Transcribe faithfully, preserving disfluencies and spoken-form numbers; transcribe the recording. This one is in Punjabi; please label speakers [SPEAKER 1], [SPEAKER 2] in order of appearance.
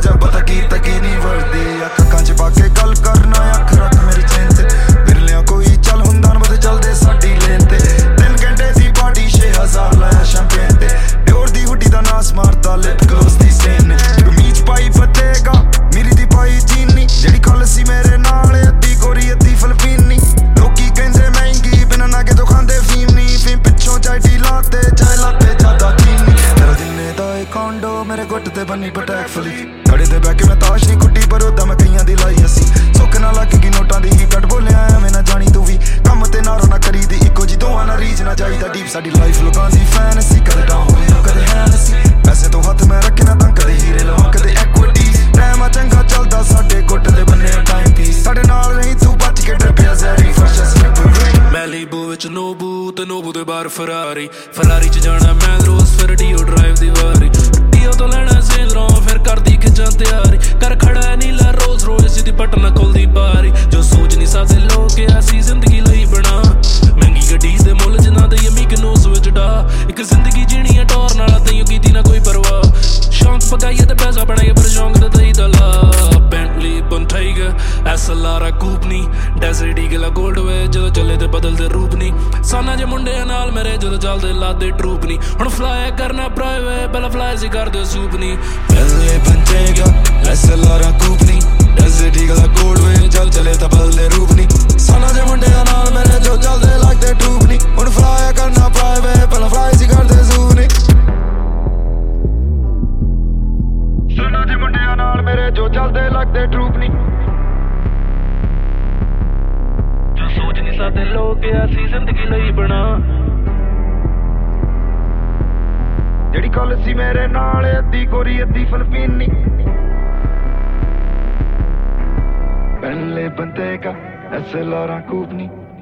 [SPEAKER 1] ਜਾ ਪਤਾ ਕੀ ਤਕੀ ਨਹੀਂ ਵਰਦੀ ਅੱਖਾਂ ਚ ਪਾ ਕੇ ਗੱਲ ਕਰਨਾ ਅੱਖ ਰੱਖ ਮੇਰੀ ਚੇਨ ਤੇ ਬਿਰਲਿਆਂ ਕੋਈ ਚੱਲ ਹੁੰਦਾ ਨਾ ਬਤੇ ਚੱਲਦੇ ਸਾਡੀ ਲੇਨ ਤੇ ਤਿੰਨ ਘੰਟੇ ਦੀ ਬਾਡੀ ਛੇ ਹਜ਼ਾਰ ਲਾਇਆ ਸ਼ੈਂਪੇਨ ਤੇ ਡਿਓਰ ਦੀ ਹੁੱਡੀ ਦਾ ਨਾਸ ਮਾਰਦਾ ਲਿਪ ਗਲੋਸ ਦੀ ਸੇਨ ਨੇ ਕਮੀਜ਼ ਪਾਈ ਫਤੇਗਾ ਮੇਰੀ ਦੀ ਪਾਈ ਜੀਨੀ ਜਿਹੜੀ ਕੱਲ ਸੀ ਮੇਰੇ ਨਾਲ ਅੱਧੀ ਗੋਰੀ ਅੱਧੀ ਫਿਲਪੀਨੀ ਲੋਕੀ ਕਹਿੰਦੇ ਮਹਿੰਗੀ ਬਿਨਾਂ ਨਾਗੇ ਤੋਂ ਖਾਂਦੇ ਫੀਮ ਨੀ ਫੀਮ ਪਿੱਛੋਂ ਚਾਹੇ ਢੀਲਾ ਤੇ ਚਾਹੇ ਲਾਤੇ ਜ਼ਿਆਦਾ ਚੀਨੀ ਤੇਰਾ ਜਿੰਨੇ ਦਾ ਇਹ ਕਾਂਡੋ ਮੇਰੇ ਗੁੱਟ ਤੇ ਬੰਨੀ ਪਟੈਕ ਫਲੀ ਖੜੇ ਤੇ ਬਹਿ ਕੇ ਮੈਂ ਤਾਸ਼ ਨਹੀਂ ਕੁੱਟੀ ਪਰ ਉਦਾਂ ਮੈਂ ਕਈਆਂ ਦੀ ਲਾਈ ਅਸੀਂ ਸੁੱਖ ਨਾ ਲੱਗ ਗਈ ਨੋਟਾਂ ਦੀ ਹੀ ਕੱਟ ਬੋਲਿਆ ਐਵੇਂ ਨਾ ਜਾਣੀ ਤੂੰ ਵੀ ਕੰਮ ਤੇ ਨਾਰੋ ਨਾ ਕਰੀ ਦੀ ਇੱਕੋ ਜੀ ਦੋਵਾਂ ਨਾ ਰੀਝ ਨਾ ਚਾਹੀਦਾ ਡੀਪ ਸਾਡੀ ਲਾਈਫ ਲੋਕਾਂ ਦੀ ਫੈਨਸੀ ਕਦੇ ਡਾਊਨ ਕਦੇ ਹੈਨਸੀ ਪੈਸੇ ਤੋਂ ਹੱਥ ਮੈਂ ਰੱਖੇ ਨਾ ਤਾਂ ਕਦੇ ਹੀਰੇ ਲਵਾਂ ਕਦੇ ਐਕੁਇਟੀ ਟਾਈਮ ਆ ਚੰਗਾ ਚੱਲਦਾ ਸਾਡੇ ਗੁੱਟ ਦੇ ਬੰਨੇ ਟਾਈਮ ਪੀਸ ਸਾਡੇ ਨਾਲ ਨਹੀਂ ਤੂੰ ਬਚ ਕੇ ਡਰਪਿਆ ਜ਼ੈਰੀ ਫਰਸ਼ਸ
[SPEAKER 2] ਮੈਲੀਬੂ ਵਿੱਚ ਨੋਬੂ ਤੇ ਨੋਬੂ ਦੇ ਬਾਹਰ ਫਰਾਰੀ ਫਰਾਰੀ ਚ ਜਾਣਾ ਮੈਂ ਰੋਜ਼ ਫਿਰ ਡੀਓ ਡਰਾਈਵ ਦੀ ਵਾਰੀ ਡੀਓ ਤੋਂ ਲੈਣਾ ਸੇਂਦਰੋਂ ਫਿਰ ਕਰਦੀ ਖਿੱਚਾਂ ਤਿਆਰੀ ਕਰ ਖੜਾ ਨੀਲਾ ਰੋਜ਼ ਰੋਜ਼ ਸਿੱਧੀ ਪਟਨਾ ਖੁੱਲਦੀ ਬਾਰੀ ਜੋ ਸੋਚ ਨਹੀਂ ਸਕਦੇ ਲੋਕ ਅਸੀਂ ਜ਼ਿੰਦਗੀ ਲਈ ਬਣਾ ਮਹਿੰਗੀ ਗੱਡੀ ਦੇ ਮੁੱਲ ਜਿਨ੍ਹਾਂ ਦੇ ਯਮੀ ਕਿ ਨੋਸ ਵਿੱਚ ਡਾ ਇੱਕ ਜ਼ਿੰਦਗੀ ਜੀਣੀ ਆ ਟੌਰ ਨਾਲ ਤੈਨੂੰ ਕੀਤੀ ਨਾ ਕੋਈ ਪਰਵਾਹ ਸ਼ੌਂਕ ਪਕਾਈਏ ਤੇ ਪੈਸਾ ਬਣਾਈਏ ਪਰ ਸ਼ੌਂਕ ਤੇ ਦਈ ਦਲਾ ਬੈਂਟਲੀ ਬੰਟਾਈਗਰ ਐਸਐਲਆਰ ਕੂਪਨੀ ਡੈਜ਼ਰਟ ਈਗਲ ਗੋਲਡ ਵੇ ਜਦੋਂ ਚੱਲੇ ਤੇ ਬਦਲਦੇ ਰੂਪ ਨਹੀਂ ਸਾਨਾ ਜੇ ਮੁੰਡਿਆਂ ਨਾਲ ਮੇਰੇ ਜਦੋਂ ਚੱਲਦੇ ਲਾਦੇ ਟਰੂਪ ਨਹੀਂ ਹੁਣ ਫਲਾਈ ਕਰਨਾ ਪ੍ਰਾਈਵੇਟ ਪਹਿਲਾਂ ਫਲਾਈ ਸੀ ਕਰਦੇ ਸੂਪ ਨਹੀਂ
[SPEAKER 1] ਪਹਿਲੇ ਬੰਟੇਗਾ ਐਸਐਲਆਰ ਕੂਪਨੀ ਡੈਜ਼ਰਟ ਈਗਲ ਗੋਲਡ ਵੇ ਚੱਲ ਚੱਲੇ ਤਾਂ ਬਦਲਦੇ ਰੂਪ ਨਹੀਂ ਸਾਨਾ ਜੇ ਮੁੰਡਿਆਂ ਨਾਲ ਮੇਰੇ ਜੋ ਚੱਲਦੇ ਲੱਗਦੇ ਟਰੂਪ ਨਹੀਂ ਹੁਣ ਫਲਾਈ ਕਰਨਾ ਪ੍ਰਾਈਵੇਟ ਪਹਿਲਾਂ ਫਲਾਈ ਸੀ ਕਰਦੇ ਸੂਪ ਨਹੀਂ ਸਾਨਾ ਜੇ ਮੁੰਡਿਆਂ ਨਾਲ ਮੇਰੇ ਜੋ ਚੱਲਦੇ ਲੱਗਦੇ ਟਰੂਪ ਨਹੀਂ
[SPEAKER 2] ਜੋ ਸੋਚ ਨਹੀਂ ਸਕਦੇ ਲੋਕ ਅਸੀਂ ਜ਼ਿੰਦਗੀ ਲਈ ਬਣਾ
[SPEAKER 1] ਜਿਹੜੀ ਕੱਲ ਸੀ ਮੇਰੇ ਨਾਲ ਅੱਧੀ ਗੋਰੀ ਅੱਧੀ ਫਿਲਪੀਨੀ ਪਹਿਲੇ ਬੰਦੇ ਕਾ ਐਸਐਲਆਰ ਕੂਪਨੀ